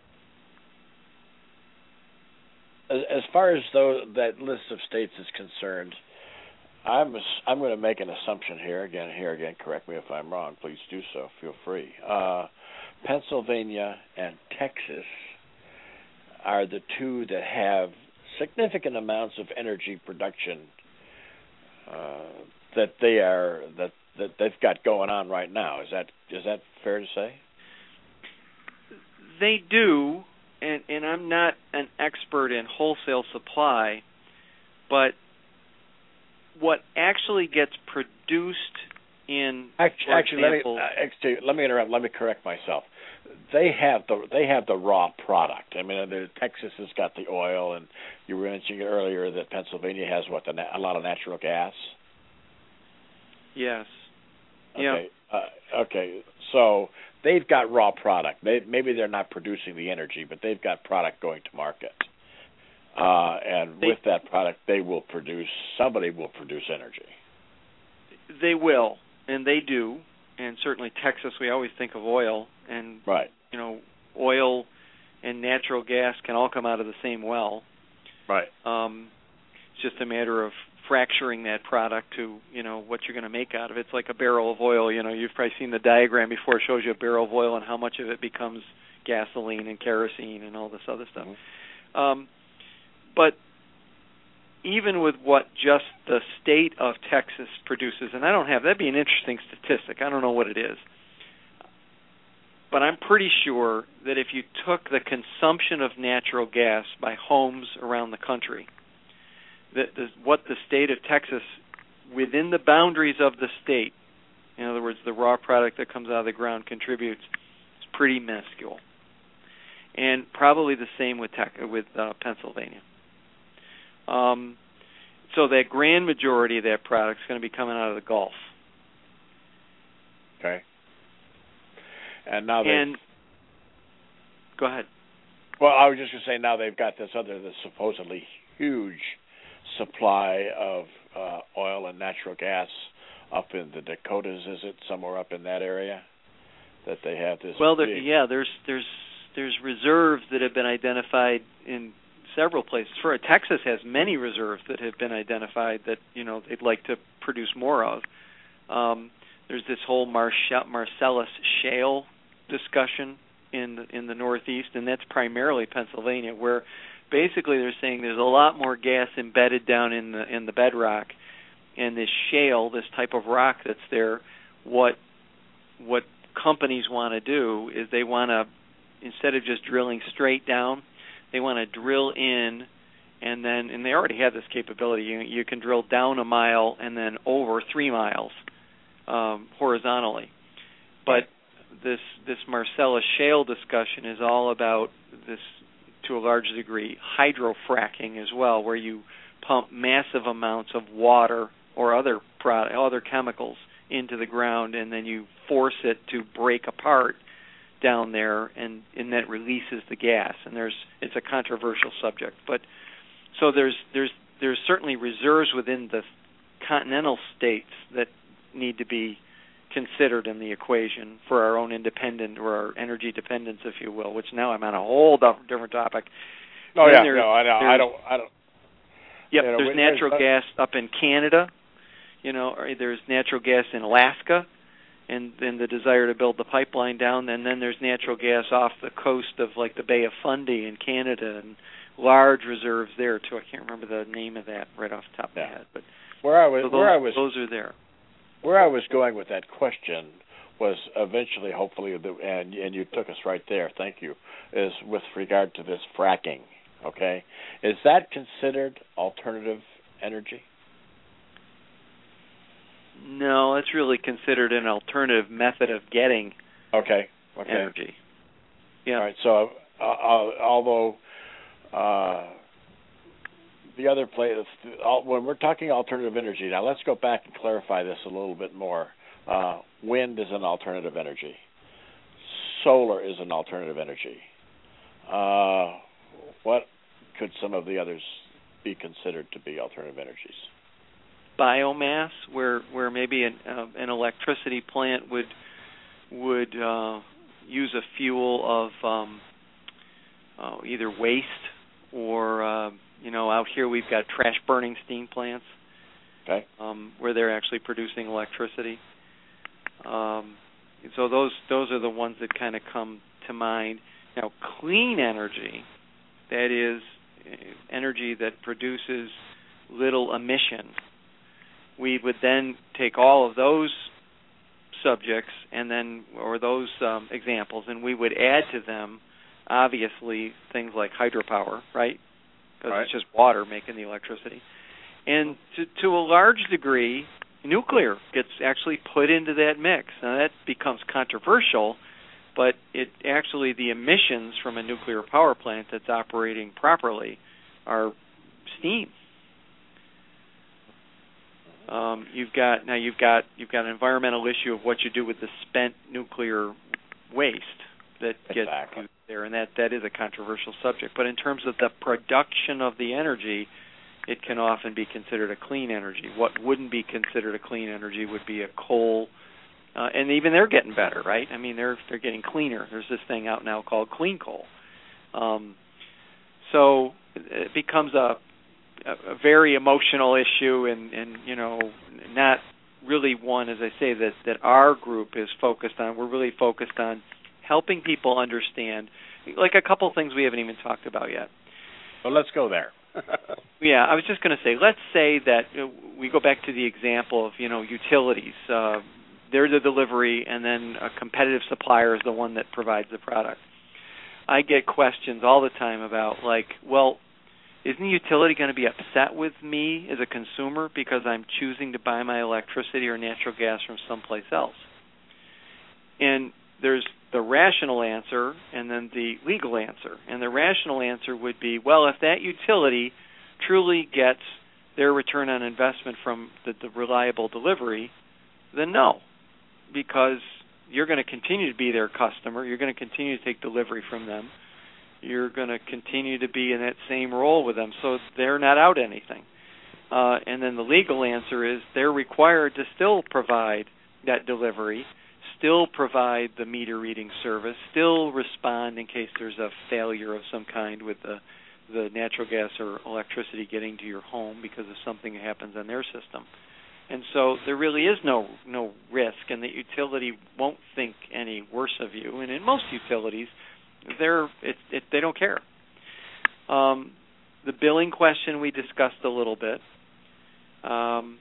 as, as far as though that list of states is concerned, I'm I'm going to make an assumption here again. Here again, correct me if I'm wrong. Please do so. Feel free. Uh, Pennsylvania and Texas are the two that have significant amounts of energy production uh, that they are that that they've got going on right now. Is that is that fair to say? They do, and and I'm not an expert in wholesale supply, but what actually gets produced in actually, actually example, let me uh, actually, let me interrupt. Let me correct myself. They have the they have the raw product. I mean, the, Texas has got the oil, and you were mentioning earlier that Pennsylvania has what the, a lot of natural gas. Yes. Okay. Yeah. Uh, okay. So they've got raw product. They, maybe they're not producing the energy, but they've got product going to market. Uh, and they, with that product, they will produce. Somebody will produce energy. They will, and they do. And certainly Texas, we always think of oil, and right. you know, oil and natural gas can all come out of the same well. Right. Um, it's just a matter of fracturing that product to, you know, what you're going to make out of it. It's like a barrel of oil. You know, you've probably seen the diagram before. It shows you a barrel of oil and how much of it becomes gasoline and kerosene and all this other stuff. Mm-hmm. Um, but even with what just the state of Texas produces, and I don't have, that'd be an interesting statistic. I don't know what it is. But I'm pretty sure that if you took the consumption of natural gas by homes around the country, that the, what the state of Texas, within the boundaries of the state, in other words, the raw product that comes out of the ground contributes, is pretty minuscule. And probably the same with tech, with uh, Pennsylvania. Um, so that grand majority of that product is going to be coming out of the Gulf. Okay. And now they. And go ahead. Well, I was just going to say now they've got this other, this supposedly huge supply of uh, oil and natural gas up in the Dakotas. Is it somewhere up in that area that they have this? Well, there, big... yeah, there's there's there's reserves that have been identified in several places. For Texas has many reserves that have been identified that, you know, they'd like to produce more of. Um, there's this whole Marsh- Marcellus shale discussion in the, in the Northeast, and that's primarily Pennsylvania, where basically they're saying there's a lot more gas embedded down in the in the bedrock, and this shale, this type of rock that's there, what what companies want to do is they want to, instead of just drilling straight down, they want to drill in, and then, and they already have this capability. You you can drill down a mile and then over three miles um, horizontally. But this this Marcellus shale discussion is all about this, to a large degree, hydrofracking as well, where you pump massive amounts of water or other product, other chemicals into the ground, and then you force it to break apart down there, and, and that releases the gas. And there's it's a controversial subject, but so there's there's there's certainly reserves within the continental states that need to be considered in the equation for our own independent or our energy dependence, if you will. Which now I'm on a whole different topic. Oh then yeah, no, I don't, I don't, I don't. Yep, you know, there's natural gas up in Canada. You know, or there's natural gas in Alaska. And then the desire to build the pipeline down, and then there's natural gas off the coast of, like, the Bay of Fundy in Canada, and large reserves there too. I can't remember the name of that right off the top yeah. of my head, but where I was, so those, where I was, those are there. Where I was going with that question was eventually, hopefully, the, and and you took us right there. Thank you. Is with regard to this fracking. Okay, is that considered alternative energy? No, it's really considered an alternative method of getting okay, okay. energy. Yeah. All right. So, uh, uh, although uh, the other place, when we're talking alternative energy, now let's go back and clarify this a little bit more. Uh, wind is an alternative energy. Solar is an alternative energy. Uh, what could some of the others be considered to be alternative energies? Biomass, where where maybe an uh, an electricity plant would would uh, use a fuel of um, uh, either waste or uh, you know, out here we've got trash burning steam plants. Okay. Um, where they're actually producing electricity. Um, so those those are the ones that kind of come to mind. Now, clean energy, that is energy that produces little emission. We would then take all of those subjects and then, or those um, examples, and we would add to them, obviously, things like hydropower, right? Because right. it's just water making the electricity. And to, to a large degree, nuclear gets actually put into that mix. Now, that becomes controversial, but it actually, the emissions from a nuclear power plant that's operating properly are steam. Um, you've got now you've got you've got an environmental issue of what you do with the spent nuclear waste that gets exactly. used there, and that, that is a controversial subject. But in terms of the production of the energy, it can often be considered a clean energy. What wouldn't be considered a clean energy would be a coal, uh, and even they're getting better, right? I mean, they're they're getting cleaner. There's this thing out now called clean coal. Um, so it becomes a a very emotional issue, and, and you know, not really one, as I say, that, that our group is focused on. We're really focused on helping people understand, like a couple things we haven't even talked about yet. Well, let's go there. Yeah, I was just going to say, let's say that uh, we go back to the example of, you know, utilities. Uh, they're the delivery, and then a competitive supplier is the one that provides the product. I get questions all the time about, like, well, isn't the utility going to be upset with me as a consumer because I'm choosing to buy my electricity or natural gas from someplace else? And there's the rational answer and then the legal answer. And the rational answer would be, well, if that utility truly gets their return on investment from the, the reliable delivery, then no, because you're going to continue to be their customer. You're going to continue to take delivery from them. You're going to continue to be in that same role with them, so they're not out anything. Uh, and then the legal answer is they're required to still provide that delivery, still provide the meter reading service, still respond in case there's a failure of some kind with the, the natural gas or electricity getting to your home because of something that happens on their system. And so there really is no no risk, and the utility won't think any worse of you. And in most utilities, they're it, it, they don't care. Um, the billing question we discussed a little bit. Um,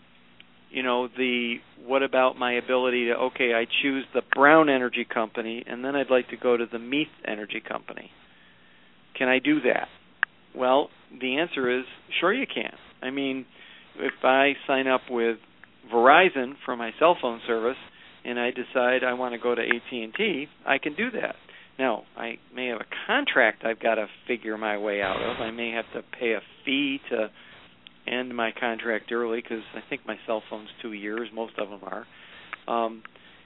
you know, the what about my ability to, okay, I choose the Brown Energy Company, and then I'd like to go to the Meath Energy Company. Can I do that? Well, the answer is, sure you can. I mean, if I sign up with Verizon for my cell phone service and I decide I want to go to A T and T, I can do that. Now, I may have a contract I've got to figure my way out of. I may have to pay a fee to end my contract early because I think my cell phone's two years. Most of them are. Um,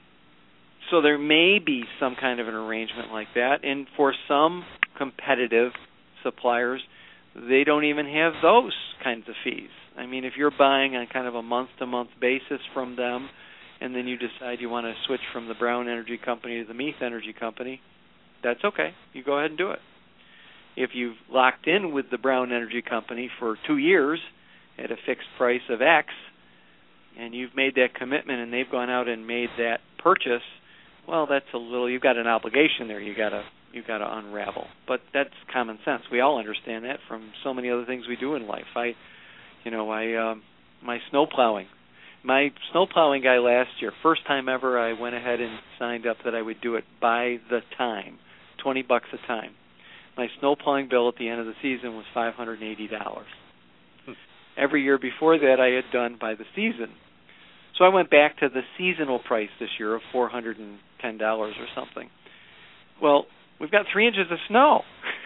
so there may be some kind of an arrangement like that. And for some competitive suppliers, they don't even have those kinds of fees. I mean, if you're buying on kind of a month-to-month basis from them and then you decide you want to switch from the Brown Energy Company to the Meath Energy Company, that's okay. You go ahead and do it. If you've locked in with the Brown Energy Company for two years at a fixed price of X, and you've made that commitment and they've gone out and made that purchase, well, that's a little, you've got an obligation there you gotta you've got to unravel. But that's common sense. We all understand that from so many other things we do in life. I, you know, I um, my snow plowing. My snow plowing guy last year, first time ever, I went ahead and signed up that I would do it by the time. twenty bucks a time. My snow plowing bill at the end of the season was five hundred eighty dollars. Hmm. Every year before that I had done by the season. So I went back to the seasonal price this year of four hundred ten dollars or something. Well, we've got three inches of snow.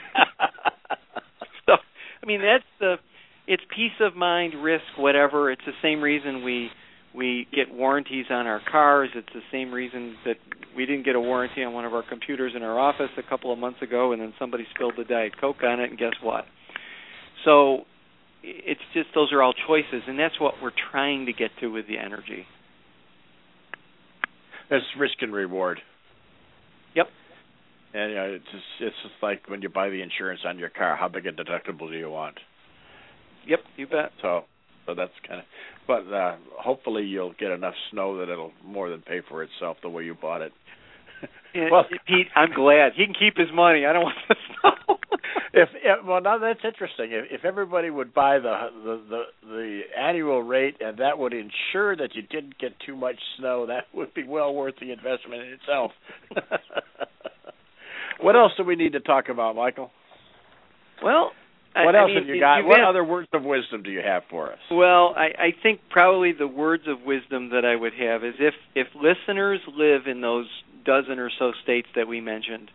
So, I mean, that's the, it's peace of mind, risk, whatever. It's the same reason we we get warranties on our cars. It's the same reason that we didn't get a warranty on one of our computers in our office a couple of months ago, and then somebody spilled the Diet Coke on it, and guess what? So it's just, those are all choices, and that's what we're trying to get to with the energy. There's risk and reward. Yep. And you know, it's just, it's just like when you buy the insurance on your car. How big a deductible do you want? Yep, you bet. So So that's kind of, but uh, hopefully you'll get enough snow that it'll more than pay for itself the way you bought it. And, well, Pete, I'm glad he can keep his money. I don't want the snow. if, if well, now that's interesting. If, if everybody would buy the, the the the annual rate, and that would ensure that you didn't get too much snow, that would be well worth the investment in itself. What else do we need to talk about, Michael? Well, what I, else I mean, have you got? What What other words of wisdom do you have for us? Well, I, I think probably the words of wisdom that I would have is if if listeners live in those dozen or so states that we mentioned,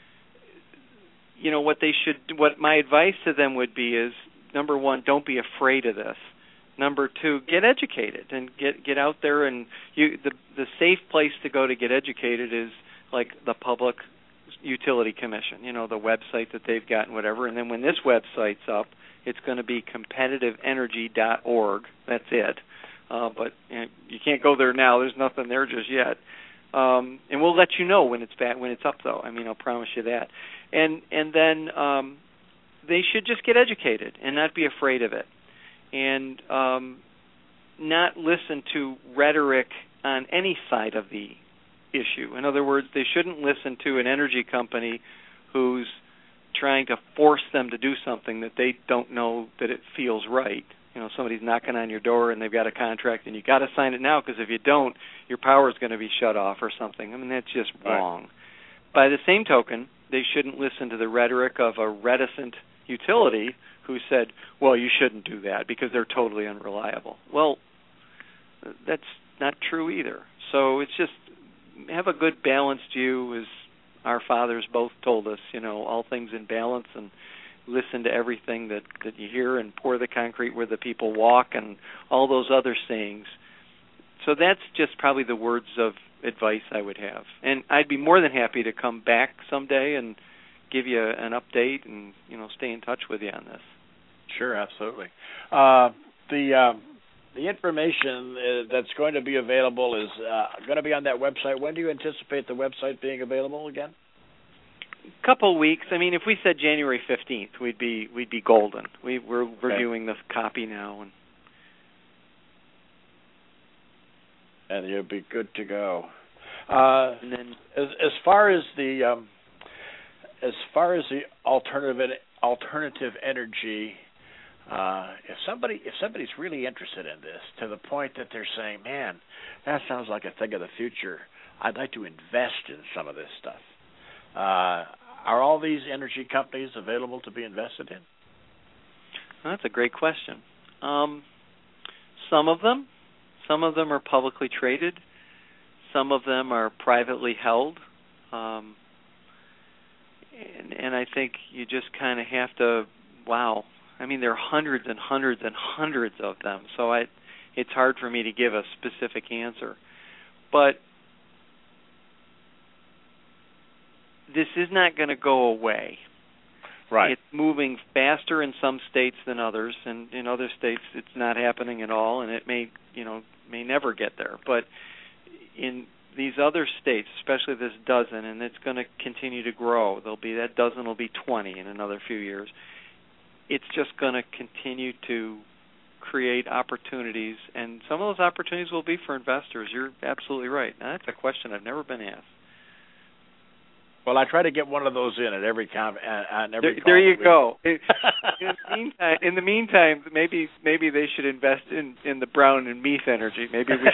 you know, what they should, what my advice to them would be is, number one, don't be afraid of this. Number two, get educated and get get out there, and you the the safe place to go to get educated is like the Public Utility Commission, you know, the website that they've got and whatever. And then when this website's up, it's going to be competitive energy dot org. That's it. Uh, but you know, you can't go there now. There's nothing there just yet. Um, and we'll let you know when it's back, when it's up, though. I mean, I'll promise you that. And and then um, they should just get educated and not be afraid of it, and um, not listen to rhetoric on any side of the issue. In other words, they shouldn't listen to an energy company who's trying to force them to do something that they don't know that it feels right. You know, somebody's knocking on your door and they've got a contract and you got to sign it now, because if you don't, your power is going to be shut off or something. I mean, that's just wrong. Right. By the same token, they shouldn't listen to the rhetoric of a reticent utility who said, well, you shouldn't do that because they're totally unreliable. Well, that's not true either. So it's just have a good balanced view, as our fathers both told us, you know, all things in balance, and listen to everything that, that you hear, and pour the concrete where the people walk, and all those other sayings. So that's just probably the words of advice I would have. And I'd be more than happy to come back someday and give you an update and, you know, stay in touch with you on this. Sure, absolutely. Uh, the uh, the information uh, that's going to be available is uh, going to be on that website. When do you anticipate the website being available again? A couple weeks. I mean, if we said January fifteenth, we'd be we'd be golden. We, we're reviewing okay. the copy now, and and you'll be good to go. Uh, and then, as as far as the um, as far as the alternative alternative energy, uh, if somebody if somebody's really interested in this to the point that they're saying, "Man, that sounds like a thing of the future. I'd like to invest in some of this stuff." Uh, are all these energy companies available to be invested in? Well, that's a great question. Um, some of them, some of them are publicly traded. Some of them are privately held. Um, and, and I think you just kind of have to, wow. I mean, there are hundreds and hundreds and hundreds of them. So I, it's hard for me to give a specific answer. But this is not going to go away. Right. It's moving faster in some states than others, and in other states it's not happening at all, and it may, you know, may never get there. But in these other states, especially this dozen, and it's going to continue to grow. There'll be that dozen will be twenty in another few years. It's just going to continue to create opportunities, and some of those opportunities will be for investors. You're absolutely right. Now, that's a question I've never been asked. Well, I try to get one of those in at every com- on every. There, there you go. in, the meantime, in the meantime, maybe maybe they should invest in, in the Brown and Meath energy. Maybe we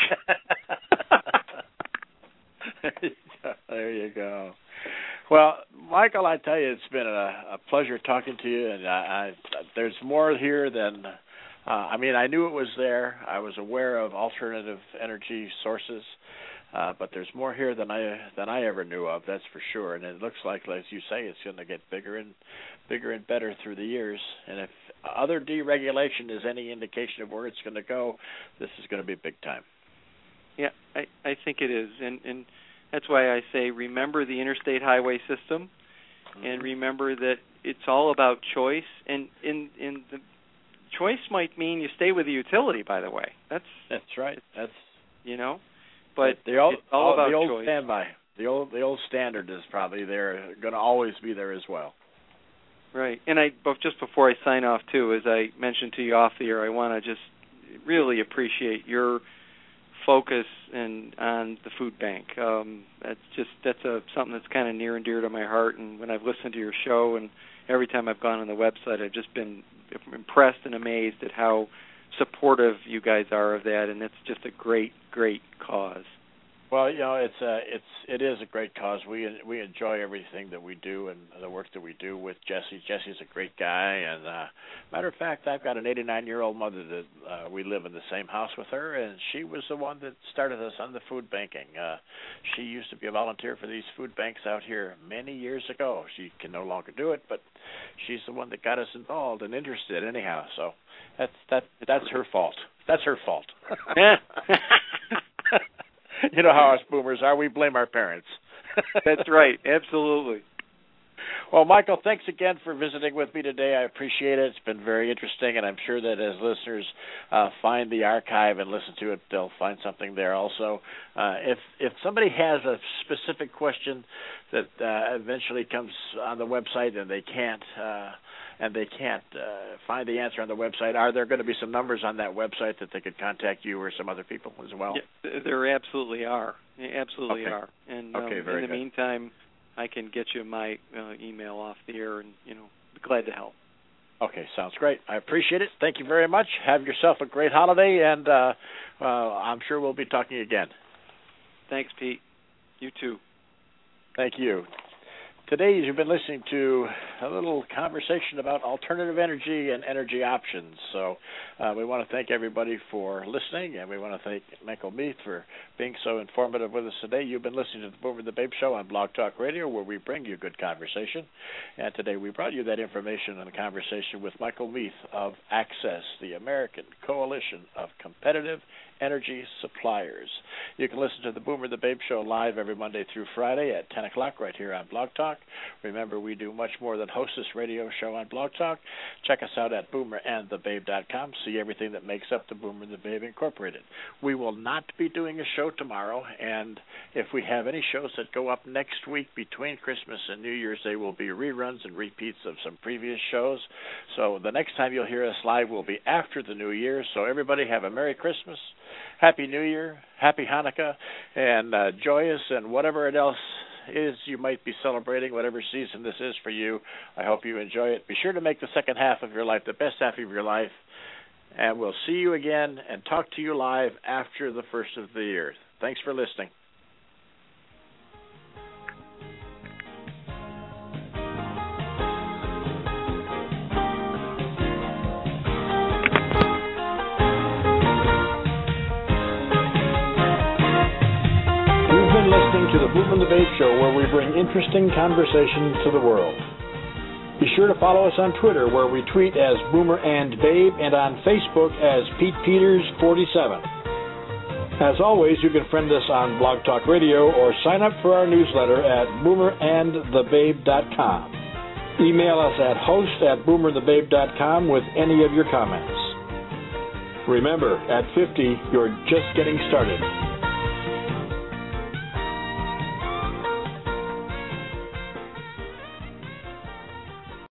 should. There you go. Well, Michael, I tell you, it's been a, a pleasure talking to you, and I, I, there's more here than. Uh, I mean, I knew it was there. I was aware of alternative energy sources. Uh, but there's more here than I than I ever knew of. That's for sure. And it looks like, as you say, it's going to get bigger and bigger and better through the years. And if other deregulation is any indication of where it's going to go, this is going to be big time. Yeah, I, I think it is, and and that's why I say remember the interstate highway system, mm-hmm. and remember that it's all about choice. And in in the choice might mean you stay with the utility. By the way, that's that's right. That's you know. But the old, it's all about the old choice. standby, the old the old standard is probably there, going to always be there as well. Right, and I but just before I sign off too, as I mentioned to you off the air, I want to just really appreciate your focus and on the food bank. Um, that's just that's a something that's kind of near and dear to my heart. And when I've listened to your show, and every time I've gone on the website, I've just been impressed and amazed at how supportive you guys are of that. And it's just a great, great cause. Well, you know, it's uh, it's it is a great cause. We we enjoy everything that we do and the work that we do with Jesse. Jesse's a great guy, and uh, matter of fact, I've got an eighty-nine-year-old mother that uh, we live in the same house with her, and she was the one that started us on the food banking. Uh, she used to be a volunteer for these food banks out here many years ago. She can no longer do it, but she's the one that got us involved and interested anyhow. So that's that that's her fault. That's her fault. You know how us boomers are. We blame our parents. That's right. Absolutely. Well, Michael, thanks again for visiting with me today. I appreciate it. It's been very interesting, and I'm sure that as listeners uh, find the archive and listen to it, they'll find something there also. Uh, if if somebody has a specific question that uh, eventually comes on the website and they can't uh, and they can't uh, find the answer on the website, are there going to be some numbers on that website that they could contact you or some other people as well? Yeah, there absolutely are. There absolutely okay. are. And okay, um, very in the good. meantime, I can get you my uh, email off the air, and you know, be glad to help. Okay, sounds great. I appreciate it. Thank you very much. Have yourself a great holiday, and uh, uh, I'm sure we'll be talking again. Thanks, Pete. You too. Thank you. Today, you've been listening to a little conversation about alternative energy and energy options. So uh, we want to thank everybody for listening, and we want to thank Michael Meath for being so informative with us today. You've been listening to the Boomer and the Babe Show on Blog Talk Radio, where we bring you good conversation. And today we brought you that information and a conversation with Michael Meath of Access, the American Coalition of Competitive Energy Suppliers. You can listen to the Boomer and the Babe Show live every Monday through Friday at ten o'clock right here on Blog Talk. Remember, we do much more than host this radio show on Blog Talk. Check us out at boomer and the babe dot com. See everything that makes up the Boomer and the Babe Incorporated. We will not be doing a show tomorrow, and if we have any shows that go up next week between Christmas and New Year's, they will be reruns and repeats of some previous shows. So the next time you'll hear us live will be after the New Year. So everybody have a Merry Christmas, Happy New Year, Happy Hanukkah, and uh, joyous and whatever it else is you might be celebrating, whatever season this is for you. I hope you enjoy it. Be sure to make the second half of your life the best half of your life, and we'll see you again and talk to you live after the first of the year. Thanks for listening. Listening to the Boomer and the Babe Show, where we bring interesting conversation to the world. Be sure to follow us on Twitter, where we tweet as Boomer and Babe, and on Facebook as Pete Peters forty-seven. As always, you can friend us on Blog Talk Radio or sign up for our newsletter at boomer and the babe dot com. Email us at host at boomer and the babe dot com with any of your comments. Remember, at fifty, you're just getting started.